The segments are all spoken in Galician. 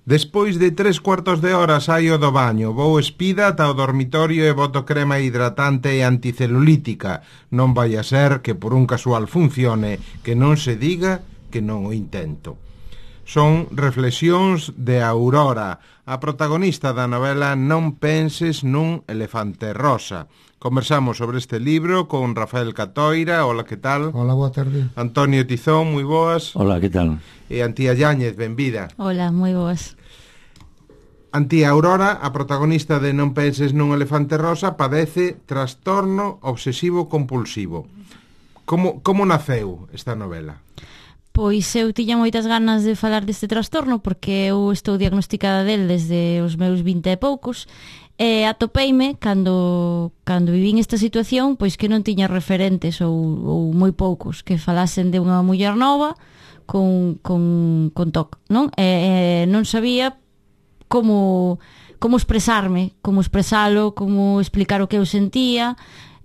Despois de 3/4 de hora saio do baño, vou espida ata o dormitorio e boto crema hidratante e anticelulítica. Non vai a ser que por un casual funcione, que non se diga que non o intento. Son reflexións de Aurora, a protagonista da novela Non penses nun elefante rosa. Conversamos sobre este libro con Rafael Catoira. Hola, que tal? Hola, boa tarde. Antonio Tizón, moi boas. Hola, que tal? E Antía Yáñez, benvida. Hola, moi boas. Antía Aurora, a protagonista de Non penses nun elefante rosa, padece trastorno obsesivo compulsivo. Como naceu esta novela? Pois eu tiña moitas ganas de falar deste trastorno porque eu estou diagnosticada del desde os meus 20 e poucos e atopeime cando vivín esta situación pois que non tiña referentes ou moi poucos que falasen de unha muller nova con TOC, non? E non sabía como expresarme, como expresalo, como explicar o que eu sentía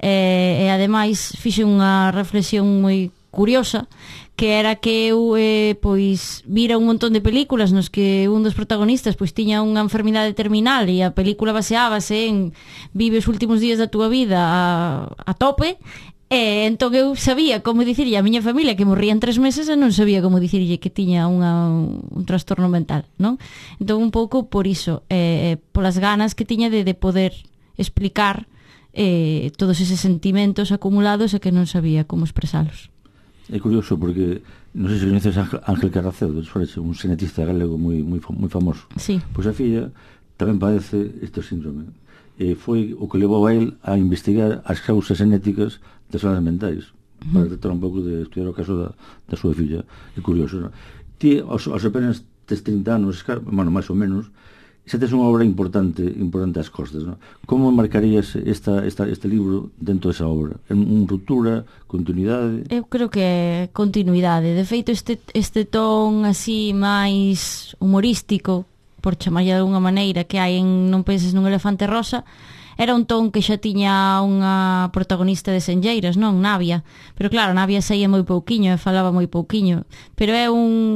e ademais fixe unha reflexión moi curiosa que era que eu pois vira un montón de películas nos que un dos protagonistas pois tiña unha enfermidade terminal e a película baseábase en vive os últimos días da túa vida a tope e entón eu sabía como dicirlle a miña familia que morría en 3 meses e non sabía como dicirlle que tiña un trastorno mental, non? Entón un pouco por iso, polas ganas que tiña de poder explicar todos eses sentimentos acumulados e que non sabía como expresalos. É curioso porque non sei se coñeces Ángel Carraceu, un xenetista galego moi famoso. Sí. Pois a filla tamén padece este síndrome. Foi o que levou a él a investigar as causas genéticas das enfermedades mentais, para tratar un pouco de estudiar o caso da súa filla. É curioso, non? Ti, aos apenas tes 30 anos, bueno, máis ou menos, xa tes unha obra importante ás costas, non? Como marcarías este libro dentro desa obra? En ruptura, continuidade? Eu creo que é continuidade. De feito, este ton así máis humorístico, por chamarlle de alguna maneira, que hai en Non penses nun elefante rosa, era un ton que xa tiña unha protagonista de Senlleiras, non? Navia. Pero claro, Navia saía moi pouquiño e falaba moi pouquiño. Pero é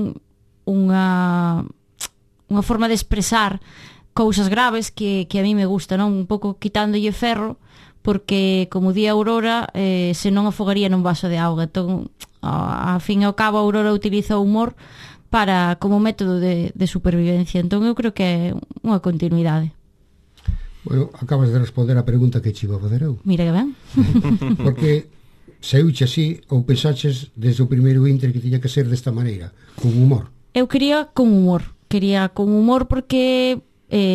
unha forma de expresar cousas graves que a mí me gusta, non? Un pouco quitándolle ferro, porque, como di Aurora, se non afogaría nun vaso de auga. Entón, a fin e ao cabo, Aurora utiliza o humor como método de supervivencia. Entón, eu creo que é unha continuidade. Bueno, acabas de responder a pregunta que che iba a fazer eu. Mira que ben. Porque saiuche así ou pensaches desde o primeiro inter que tiña que ser desta maneira, con humor? Eu quería con humor porque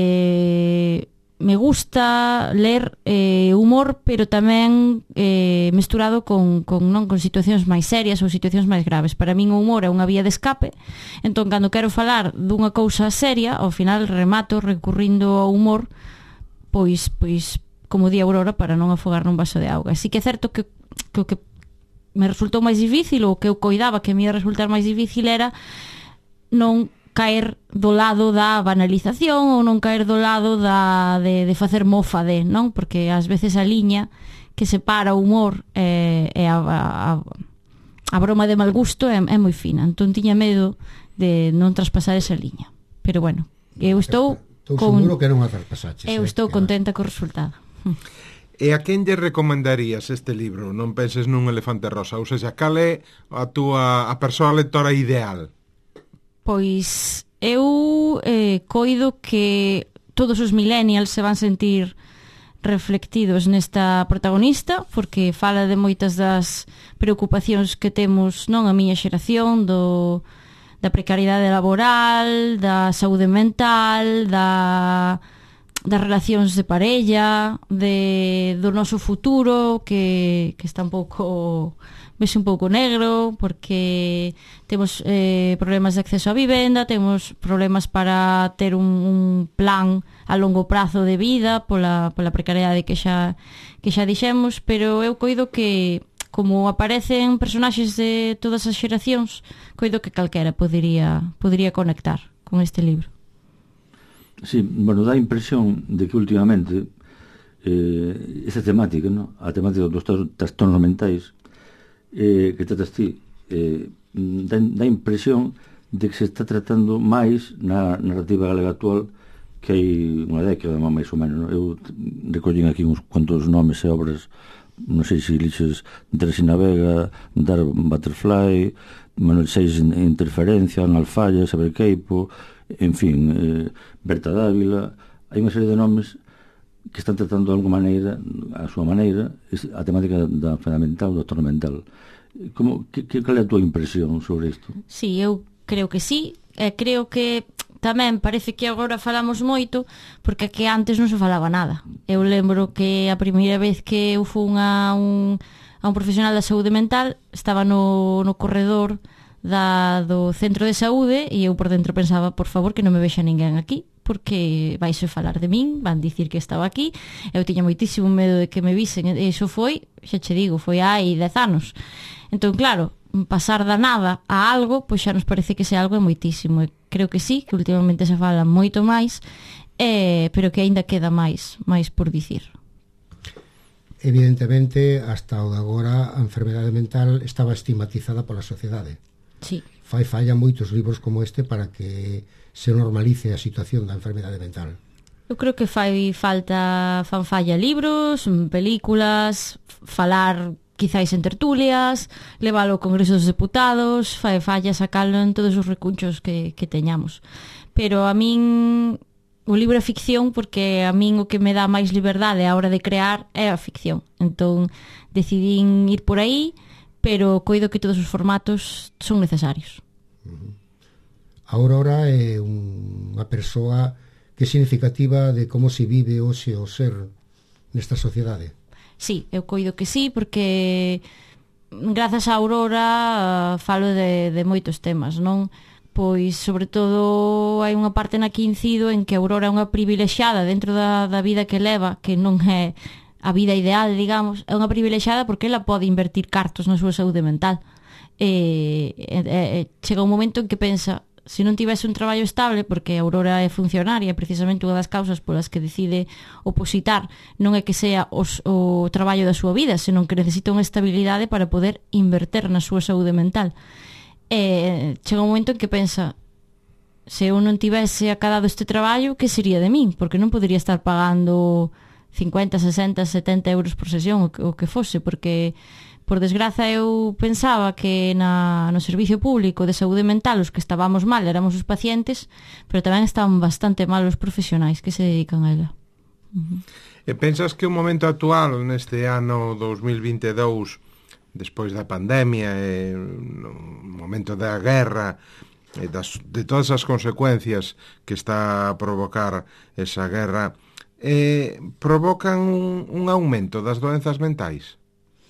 me gusta ler humor, pero tamén mesturado con situacións máis serias ou situacións máis graves. Para min o humor é unha vía de escape, entón cando quero falar dunha cousa seria, ao final remato recurrindo ao humor, pois como di Aurora, para non afogar nun vaso de auga. Así que é certo que o que me resultou máis difícil, ou que eu coidaba que me ia resultar máis difícil, era non caer do lado da banalización ou non caer do lado de facer mofa non? Porque ás veces a liña que separa o humor e a broma de mal gusto é moi fina. Entón tiña medo de non traspasar esa liña. Pero bueno, eu estou seguro que non a traspasaches. Eu estou contenta co resultado. E a quen lle recomendarías este libro? Non penses nun elefante rosa? Ou seja, cal é a persoa lectora ideal? Pois eu coido que todos os millennials se van sentir reflectidos nesta protagonista, porque fala de moitas das preocupacións que temos, non, a miña xeración, da precariedade laboral, da saúde mental, das relacións de parella, do noso futuro que está un pouco vese un pouco negro, porque temos problemas de acceso á vivenda, temos problemas para ter un plan a longo prazo de vida pola precariedade que xa dixemos, pero eu coido que, como aparecen personaxes de todas as xeracións, coido que calquera podería conectar con este libro. Sí, bueno, dá a impresión de que últimamente esa temática, ¿no? A temática dos trastornos mentais que tratas ti, dá impresión de que se está tratando máis na narrativa galega actual que hai unha década máis ou menos, no? Eu recollín aquí uns cuantos nomes e obras, non sei se lixes Teresina Vega, Dar Butterfly, Manuel Seix en Interferencia, en Alfalla, Saber Queipo, en fin, Berta Dávila. Hai unha serie de nomes que están tratando de alguma maneira, a súa maneira, a temática da fundamental, do actor mental. Cal é a túa impresión sobre isto? Sí, eu creo que sí, creo que tamén parece que agora falamos moito porque que antes non se falaba nada. Eu lembro que a primeira vez que eu fui a un profesional da saúde mental estaba no corredor do centro de saúde e eu por dentro pensaba, por favor, que non me vexa ninguén aquí porque vais a falar de min, van dicir que estaba aquí. Eu tiña moitísimo medo de que me visen, e iso foi, xa che digo, foi hai 10 anos. Entón, claro, pasar da nada a algo, pois xa nos parece que ese algo é moitísimo. E creo que sí, que últimamente se fala moito máis, pero que aínda queda máis por dicir. Evidentemente, hasta o de agora, a enfermedade mental estaba estigmatizada pola sociedade. Sí. Fai falla moitos libros como este para que se normalice a situación da enfermedade mental. Eu creo que fan falla libros, películas, falar quizáis en tertulias, leválo ao Congreso dos Deputados, fai falla sacalo en todos os recunchos que teñamos. Pero a min o libro é ficción porque a min o que me dá máis liberdade a hora de crear é a ficción. Entón decidín ir por aí, pero coido que todos os formatos son necesarios. A Aurora é unha persoa que é significativa de como se vive hoxe o ser nesta sociedade. Sí, eu coido que sí, porque grazas a Aurora falo de moitos temas, non? Pois, sobre todo, hai unha parte na que incido en que a Aurora é unha privilexiada dentro da vida que leva, que non é a vida ideal, digamos, é unha privilexiada porque ela pode invertir cartos na súa saúde mental. Chega un momento en que pensa, se non tivese un traballo estable, porque a Aurora é funcionaria, precisamente unha das causas polas que decide opositar non é que sea o traballo da súa vida, senón que necesita unha estabilidade para poder inverter na súa saúde mental. Chega un momento en que pensa, se eu non tivese acadado este traballo, que sería de min? Porque non podería estar pagando 50, 60, 70 euros por sesión, o que fose, porque por desgraza eu pensaba que no servicio público de saúde mental os que estábamos mal éramos os pacientes, pero tamén estaban bastante mal os profesionais que se dedican a ela. E pensas que o momento actual neste ano 2022, despois da pandemia e no momento da guerra e de todas as consecuencias que está a provocar esa guerra, provocan un aumento das doenzas mentais?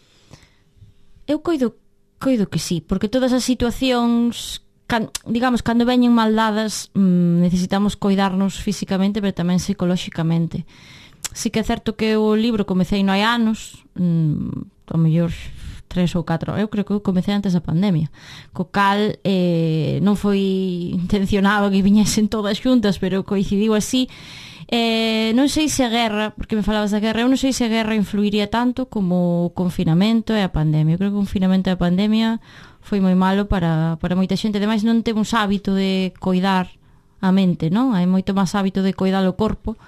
Eu coido que sí, porque todas as situacións, digamos, cando veñen mal dadas, necesitamos coidarnos físicamente, pero tamén psicolóxicamente. Sí que é certo que o libro comecei no hai anos, ao mellor 3 ou 4, eu creo que eu comecei antes da pandemia, co cal non foi intencionado que viñesen todas xuntas, pero coincidiu así. Non sei se a guerra, porque me falabas da guerra, eu non sei se a guerra influiría tanto como o confinamento e a pandemia. Eu creo que o confinamento e a pandemia foi moi malo para moita xente. Ademais non temos hábito de coidar a mente, non? Hai moito máis hábito de coidar o corpo.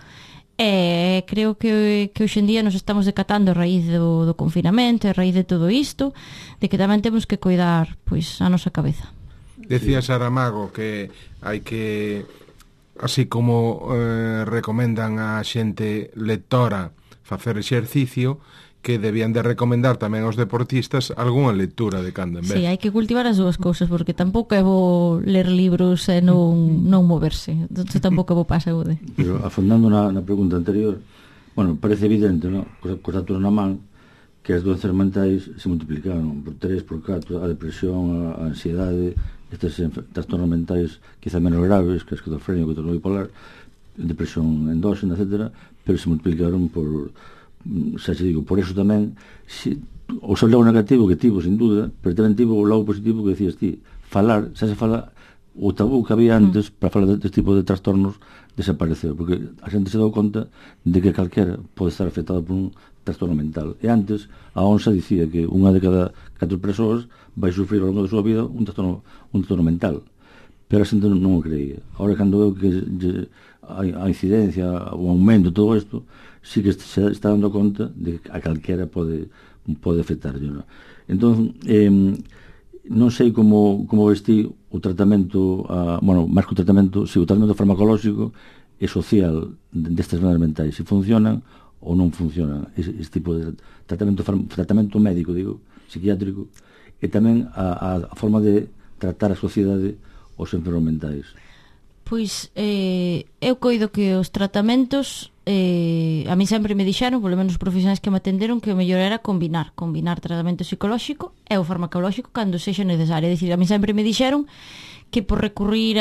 Creo que hoxe en día nos estamos decatando a raíz do confinamento, a raíz de todo isto, de que tamén temos que coidar pois a nosa cabeza. Decía Saramago que hai que, así como recomendan a xente lectora facer exercicio, que debían de recomendar tamén aos deportistas algunha lectura de cando en vez. Sí, hai que cultivar as dúas cousas, porque tampouco é bo ler libros e non moverse. Entón tampouco é bo para a saúde. Pero afondando na pregunta anterior, bueno, parece evidente, ¿no? Cos datos na man, que as doenzas mentais se multiplicaron por 3, por 4, a depresión, a ansiedade, estes trastornos mentais quizá menos graves, que a esquizofrenia, que o trastorno bipolar, depresión endóxena, etc., pero se multiplicaron por, xa se digo, por eso tamén, o seu lado negativo que tivo, sin duda, pero tamén tivo o lado positivo que decías ti, falar, xa se fala, o tabú que había antes para falar deste tipo de trastornos desapareceu, porque a xente se deu conta de que calquera pode estar afectado por un trastorno mental. E antes, a ONSA dicía que unha de cada 4 persoas vai sufrir ao longo da súa vida un trastorno mental. pero a xente non o creía. Ahora, cando veo que a incidencia, o aumento, todo isto, sí que se está dando conta de que a calquera pode afectarlle, non? Entón, non sei como vesti o tratamento, máis que o tratamento, o tratamento farmacolóxico e social destas enfermedades mentais, se funcionan ou non funcionan ese tipo de tratamento médico, digo, psiquiátrico, e tamén a forma de tratar a sociedade os enfermos mentais. Pois eu coido que os tratamentos a mí sempre me dixeron, polo menos os profesionais que me atenderon, que o mellor era combinar tratamento psicolóxico e o farmacolóxico cando sexa necesario. É dicir, a mí sempre me dixeron que por recurrir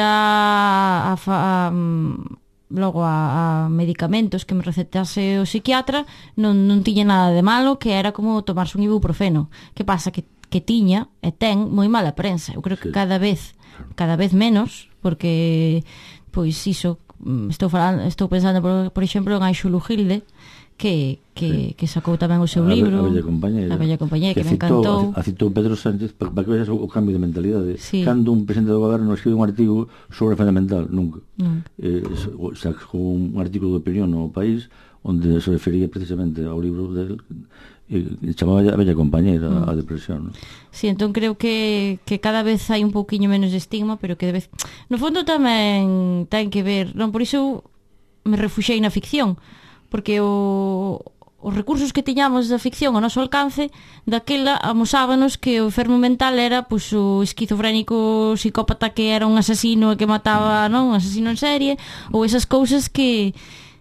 logo a medicamentos que me recetase o psiquiatra non tiña nada de malo, que era como tomarse un ibuprofeno. Que pasa? Que tiña e ten moi mala prensa. Eu creo que cada vez menos, porque pois iso, estou pensando por exemplo en Aixo Lugilde, que sacou tamén o seu libro A Bella Compañera, que me encantou. A citou Pedro Sánchez para que veas o cambio de mentalidade. Sí. Cando un presidente do goberno escribe un artigo sobre a enfermedade mental, nunca. Sacou un artigo de opinión no País onde se refería precisamente ao libro del chamaba A Bella Compañera, a depresión, ¿no? Sí, entón creo que cada vez hai un pouquiño menos de estigma, pero que de vez no fondo tamén ten que ver, non, por iso me refuxei na ficción, porque os recursos que tiñamos da ficción ao noso alcance, daquela amosábanos que o enfermo mental era pois o esquizofrénico psicópata que era un asasino e que mataba, non, un asasino en serie, ou esas cousas que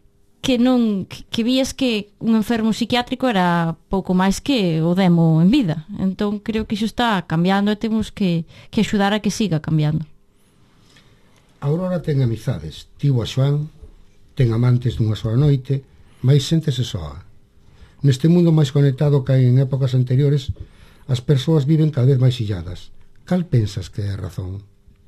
vías que un enfermo psiquiátrico era pouco máis que o demo en vida. Entón creo que iso está cambiando e temos que axudar a que siga cambiando. Aurora ten amizades, tivo a Xoán, ten amantes dunha soa noite, mais séntese soa. Neste mundo máis conectado que hai en épocas anteriores, as persoas viven cada vez máis illadas. Cal pensas que é a razón?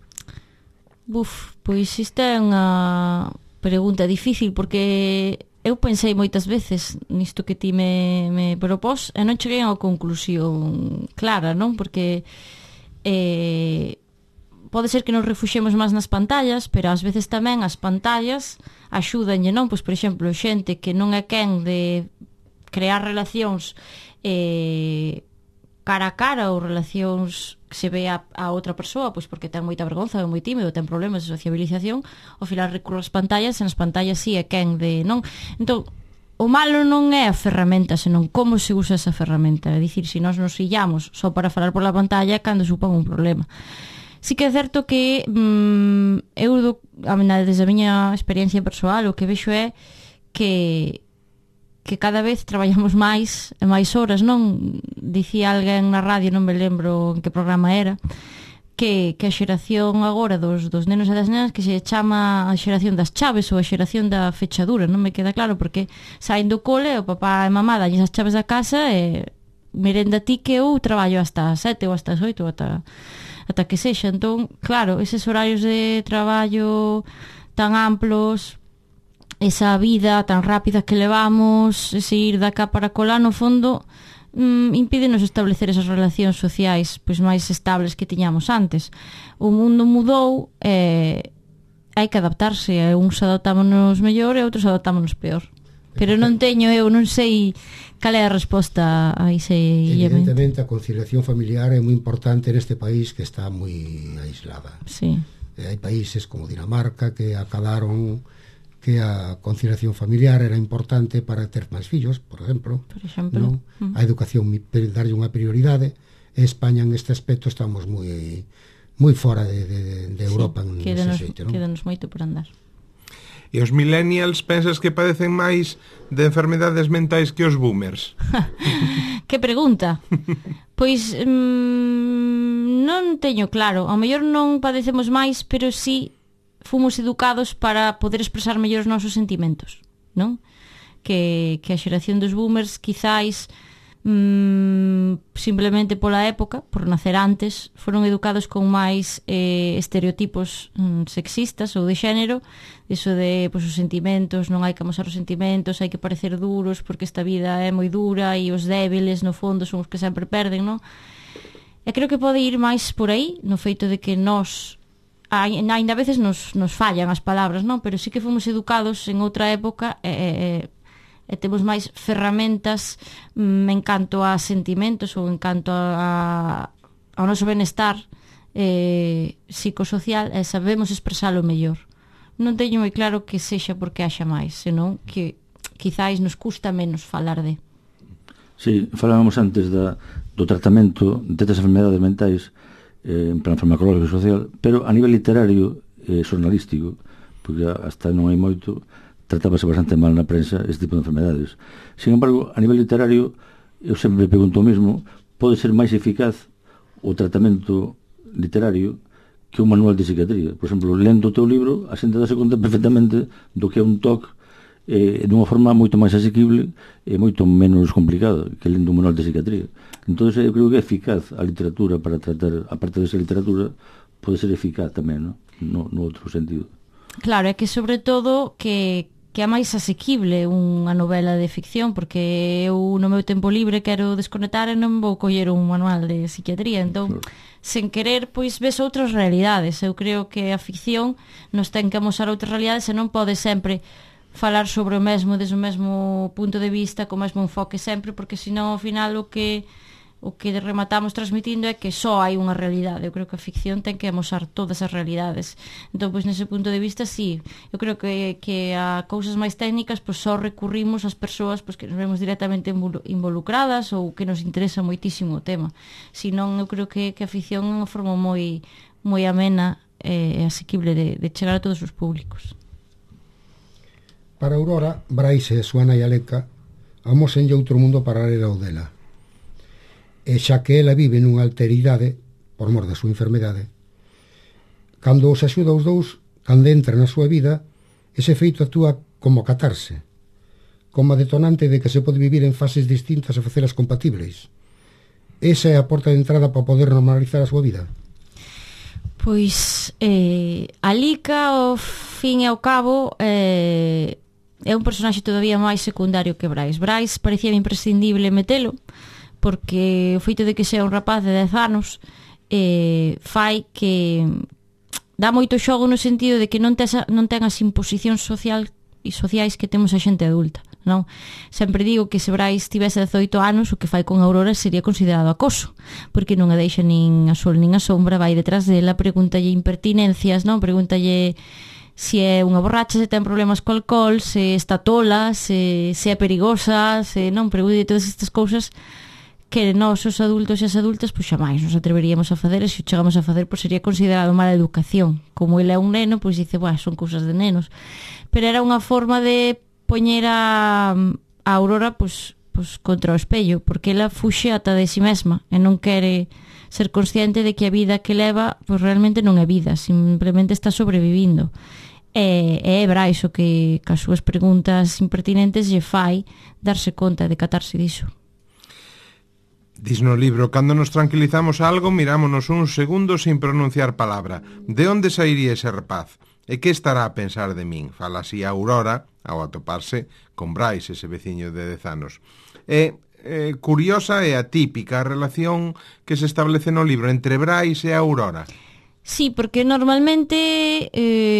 Pois isto é unha pregunta difícil, porque eu pensei moitas veces nisto que ti me propós e non cheguei a unha conclusión clara, non? Porque pode ser que nos refuxemos máis nas pantallas, pero ás veces tamén as pantallas axúdanlle, non? Pois, por exemplo, xente que non é quen de crear relacións cara a cara ou relacións que se ve a outra persoa, pois porque ten moita vergonza, é moi tímido, ten problemas de sociabilización, ao final recurre ás pantallas, e nas pantallas sí é quen de, non? Entón, o malo non é a ferramenta, senón como se usa esa ferramenta. É dicir, se nós nos illamos só para falar pola pantalla, cando supón un problema. Sí que é certo que eu, desde a miña experiencia persoal, o que vexo é que cada vez traballamos máis e máis horas, non? Dicía alguén na radio, non me lembro en que programa era, que a xeración agora dos nenos e das nenas que se chama a xeración das chaves ou a xeración da fechadura, non me queda claro, porque saen do cole, o papá e mamá dalles as chaves da casa e merenda ti que eu traballo hasta as 7 ou hasta as 8 ata que sexa. Entón, claro, eses horarios de traballo tan amplos, esa vida tan rápida que levamos, ese ir da cá para colá, no fondo impídenos establecer esas relacións sociais pois máis estables que tiñamos antes. O mundo mudou e hai que adaptarse, uns adaptámonos mellor e outros adaptámonos peor, pero non sei cal é a resposta a ese illamento. Evidentemente a conciliación familiar é moi importante neste país que está moi aislada. Sí. Hai países como Dinamarca que acadaron que a conciliación familiar era importante para ter máis fillos, por exemplo, non? A educación darlle unha prioridade, e España en este aspecto estamos moi fora de Europa, sí, nese xeito, non? Quédanos moito por andar. E os millennials pensas que padecen máis de enfermedades mentais que os boomers? Que pregunta? Pois non teño claro, ao mellor non padecemos máis, pero sí fomos educados para poder expresar mellor os nosos sentimentos, non? Que a xeración dos boomers quizáis simplemente pola época, por nacer antes, foron educados con máis estereotipos sexistas ou de xénero, iso de pois, os sentimentos, non hai que amosar os sentimentos, hai que parecer duros porque esta vida é moi dura e os débiles no fondo son os que sempre perden, non? E creo que pode ir máis por aí, no feito de que nós ainda a veces nos fallan as palabras, non? Pero sí que fomos educados en outra época e temos máis ferramentas en canto a sentimentos ou en canto ao noso benestar psicosocial, e sabemos expresalo mellor. Non teño moi claro que sexa porque haxa máis, senón que quizáis nos custa menos falar de. Sí, falábamos antes do tratamento destas enfermedades mentais en plan farmacológico e social, pero a nivel literario e xornalístico, porque hasta non hai moito, tratábase bastante mal na prensa este tipo de enfermedades. Sin embargo, a nivel literario, eu sempre me pregunto o mesmo, pode ser máis eficaz o tratamento literario que un manual de psiquiatría. Por exemplo, lendo o teu libro, a xente dase conta perfectamente do que é un TOC dunha forma moito máis asequible e moito menos complicada que lendo un manual de psiquiatría. Entón, eu creo que é eficaz a literatura para tratar, a parte desa literatura, pode ser eficaz tamén, no outro sentido. Claro, é que sobre todo que é máis asequible unha novela de ficción, porque eu no meu tempo libre quero desconectar e non vou coller un manual de psiquiatría, entón sen querer pois ves outras realidades. Eu creo que a ficción nos ten que amosar outras realidades e non pode sempre falar sobre o mesmo desde o mesmo punto de vista, co mesmo enfoque sempre, porque senón ao final o que rematamos transmitindo é que só hai unha realidade. Eu creo que a ficción ten que amosar todas as realidades. Entón, pois, nese punto de vista, sí, eu creo que a cousas máis técnicas, pois, só recurrimos ás persoas pois, que nos vemos directamente involucradas ou que nos interesa moitísimo o tema. Senón, eu creo que a ficción é unha forma moi amena e asequible de chegar a todos os públicos. Para Aurora, Brais e súa nai Aleca amosenlle outro mundo paralelo ao dela. E xa que ela vive nunha alteridade por mor da súa enfermedade, cando os axuda os dous, cando entra na súa vida, ese feito actúa como catarse, como detonante de que se pode vivir en fases distintas e facelas compatibles. Esa é a porta de entrada para poder normalizar a súa vida. Pois Alica, ao fin e ao cabo, é un personaxe todavía máis secundario que Brais. Brais parecía imprescindible metelo, porque o feito de que sea un rapaz de 10 anos fai que dá moito xogo no sentido de que non ten as imposicións sociais que temos a xente adulta, non? Sempre digo que se Brais tivese 18 anos, o que fai con Aurora sería considerado acoso, porque non a deixa nin a sol nin a sombra, vai detrás dela, pregúntalle impertinencias, non? Pregúntalle se é unha borracha, se ten problemas co alcohol, se está tola, se é perigosa, se non, pregúntalle todas estas cousas que nós, os adultos e as adultas, pois xamais nos atreveríamos a facer, e se o chegamos a facer, pois sería considerado mala educación. Como ele é un neno, pois dice, son cousas de nenos. Pero era unha forma de poñer a Aurora pois contra o espello, porque ela fuxe ata de si mesma e non quere ser consciente de que a vida que leva pois realmente non é vida, simplemente está sobrevivindo. E é Brais o que, cas súas preguntas impertinentes, lle fai darse conta de catarse diso. Dis no libro, cando nos tranquilizamos algo, mirámonos un segundo sin pronunciar palabra. De onde sairía ese rapaz? E que estará a pensar de min? Fala así a Aurora ao atoparse con Brais, ese veciño de 10 anos. É curiosa e atípica a relación que se establece no libro entre Brais e Aurora. Sí, porque normalmente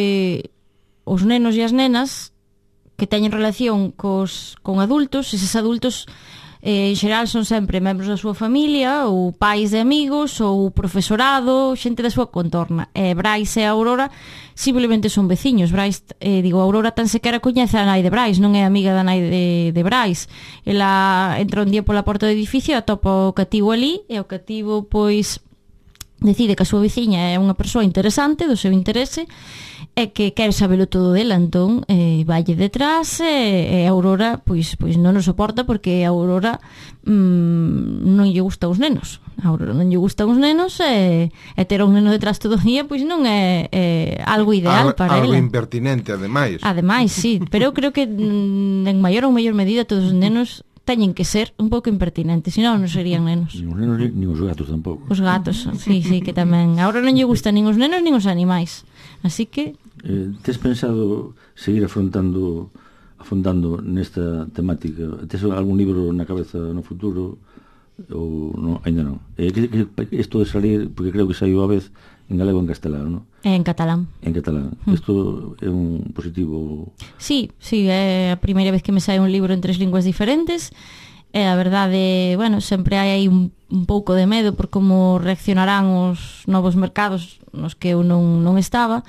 os nenos e as nenas que teñen relación con adultos, eses adultos en xeral son sempre membros da súa familia ou pais de amigos ou profesorado, xente da súa contorna. Brais e Aurora simplemente son veciños. Brais, Aurora tan sequera coñece a nai de Brais, non é amiga da nai de Brais. Ela entra un día pola porta do edificio, atopa o cativo ali e o cativo pois decide que a súa veciña é unha persoa interesante, do seu interese, e que quere sabelo todo dela, entón valle detrás e Aurora pois non o soporta, porque a Aurora non lle gustan os nenos. A Aurora non lle gustan os nenos e ter un neno detrás todo o día pois non é algo ideal para ela. Algo impertinente, ademais. Ademais, sí, pero eu creo que en maior ou maior medida todos os nenos teñen que ser un pouco impertinentes, senón non serían nenos. Nin os nenos, nin os gatos tampouco. Os gatos, sí, que tamén. Agora non lle gustan nin os nenos nin os animais. Así que... tes pensado seguir afondando nesta temática? Tes algún libro na cabeza no futuro ou non, ainda non. Isto de salir, porque creo que saiu a vez en galego e en castelán, non? En catalán. En catalán. Isto é un positivo... Sí, é a primeira vez que me sae un libro en 3 linguas diferentes. E a verdade, bueno, sempre hai aí un pouco de medo por como reaccionarán os novos mercados nos que eu non estaba.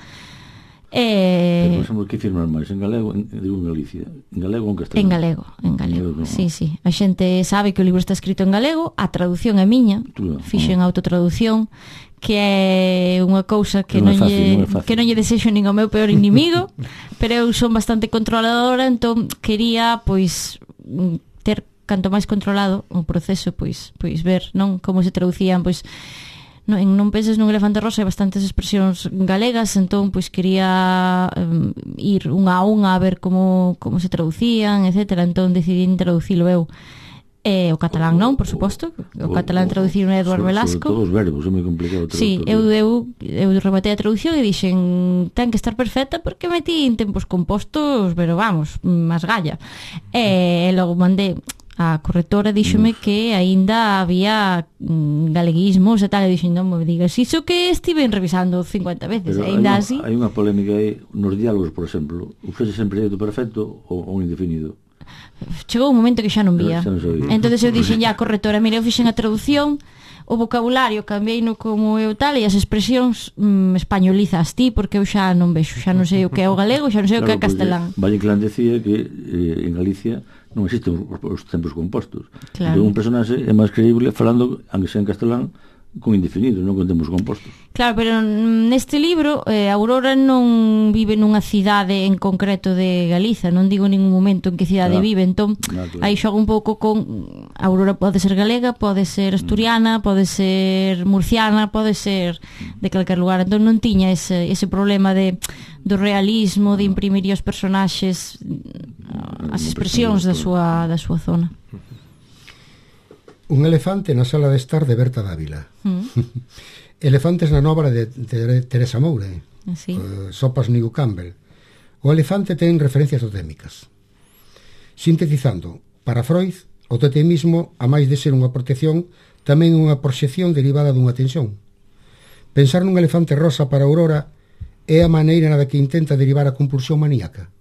Pero, por exemplo, que firmas máis? En galego, digo en Galicia. En galego ou en castelán? En galego. Sí. A xente sabe que o libro está escrito en galego, a traducción é miña, fixen autotraducción, que é unha cousa que non lle desexo nin ao meu peor inimigo, pero eu son bastante controladora, entón quería, pois, ter canto máis controlado o proceso, pois ver, non, como se traducían, pois, non penses nun elefante rosa, hai bastantes expresións galegas, entón pois quería ir unha a unha a ver como se traducían, etcétera, entón decidí traducilo eu. O catalán non, por suposto, o catalán traduciron Eduardo Velasco. Sobre todo os verbos, é moi complicado. Sí, eu rematei a traducción e dixen ten que estar perfecta porque metí en tempos compostos, pero vamos, máis galla. E logo mandei a correctora, díxome que aínda había galeguismos e tal, e dixen, non me digas iso que estive revisando 50 veces, aínda así. Hai unha polémica aí nos diálogos, por exemplo, usase sempre o perfecto ou un indefinido. Chegou un momento que xa non vía. Entonces eu dixen, ya, correctora, mira, eu fixen a traducción, o vocabulario cambiei-no como eu tal, e as expresións españolizas ti, porque eu xa non vexo, xa non sei o que é o galego, xa non sei o que é castelán. Valle Inclán decía que en Galicia non existen os tempos compostos. Claro. Un personaxe é máis creíble falando, aunque sea en castelán, con indefinido, non con tempos compostos. Claro, pero neste libro Aurora non vive nunha cidade en concreto de Galiza, non digo en ningún momento en que cidade vive, entón aí xogo un pouco con Aurora pode ser galega, pode ser asturiana, pode ser murciana, pode ser de calquer lugar, entón non tiña ese problema do realismo, de imprimir os personaxes as expresións da súa zona. Un elefante na sala de estar de Berta Dávila. Elefantes na novela de Teresa Moure. Sopas New Campbell. O elefante ten referencias totémicas. Sintetizando, para Freud, o totemismo, a máis de ser unha protección, tamén unha proxección derivada dunha tensión. Pensar nun elefante rosa para Aurora é a maneira na que intenta derivar a compulsión maníaca.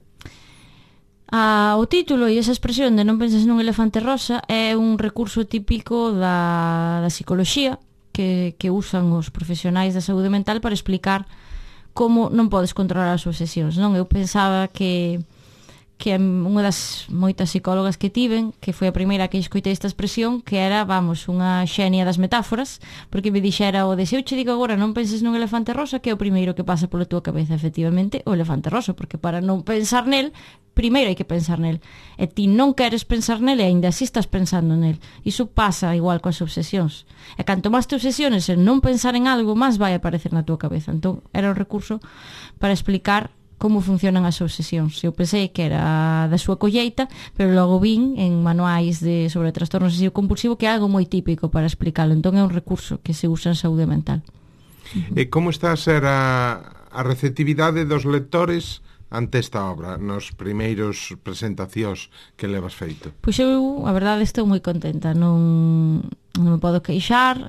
O título e esa expresión de non penses nun elefante rosa é un recurso típico da psicoloxía que usan os profesionais da saúde mental para explicar como non podes controlar as obsesións, non? Eu pensaba que unha das moitas psicólogas que tiven, que foi a primeira que escoitei esta expresión, que era, vamos, unha xenia das metáforas, porque me dixera o de se eu che digo agora non penses nun elefante rosa, que é o primeiro que pasa pola túa cabeza, efectivamente, o elefante rosa, porque para non pensar nel, primeiro hai que pensar nel. E ti non queres pensar nel e aínda así estás pensando nel. Iso pasa igual coas obsesións. E canto máis te obsesiones en non pensar en algo, máis vai aparecer na túa cabeza. Entón, era un recurso para explicar como funcionan as obsesións. Eu pensei que era da súa colleita, pero logo vin en manuais sobre trastorno obsesivo compulsivo que é algo moi típico para explicalo. Entón é un recurso que se usa en saúde mental. E como está a ser a receptividade dos lectores ante esta obra, nos primeiros presentacións que levas feito? Pois eu, a verdade, estou moi contenta. Non me podo queixar,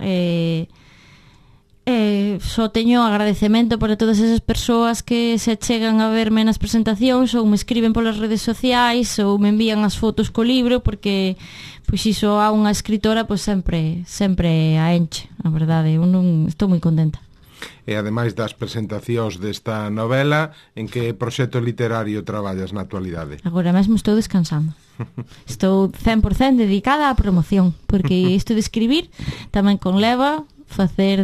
só teño agradecemento para todas esas persoas que se chegan a verme nas presentacións ou me escriben polas redes sociais ou me envían as fotos co libro, porque pois iso a unha escritora pois sempre a enche, a verdade. Eu non estou moi contenta. E ademais das presentacións desta novela, en que proxecto literario traballas na actualidade? Agora mesmo estou descansando. Estou 100% dedicada á promoción, porque isto de escribir tamén conleva facer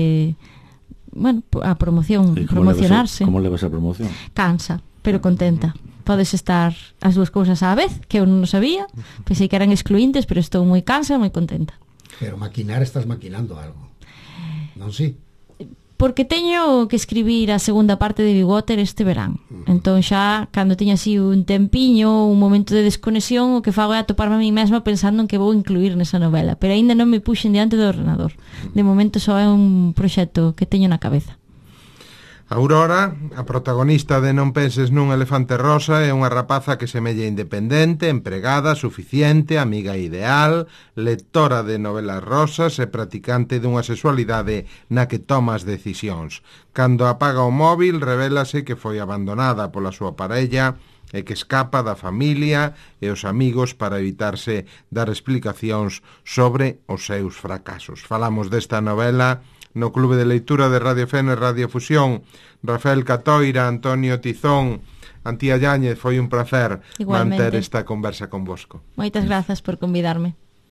a promoción, promocionarse. Como levas a promoción? Cansa, pero contenta. Podes estar as dúas cousas á vez, que eu non sabía, pensei que eran excluíntes, pero estou moi cansa e moi contenta. Pero maquinar, estás maquinando algo, non si? Porque teño que escribir a segunda parte de Big Water este verán. Entón xa, cando teño así un tempiño, un momento de desconexión, o que fago é atoparme a mí mesma pensando en que vou incluir nesa novela. Pero aínda non me puxen diante do ordenador. De momento só é un proxecto que teño na cabeza. Aurora, a protagonista de Non penses nun elefante rosa, é unha rapaza que semella independente, empregada, suficiente, amiga ideal, lectora de novelas rosas e practicante dunha sexualidade na que toma as decisións. Cando apaga o móvil, revélase que foi abandonada pola súa parella e que escapa da familia e os amigos para evitarse dar explicacións sobre os seus fracasos. Falamos desta novela no Clube de Leitura de Radio Fene Radio Fusión. Rafael Catoira, Antonio Tizón, Antía Yáñez, foi un placer manter esta conversa convosco. Moitas grazas por convidarme.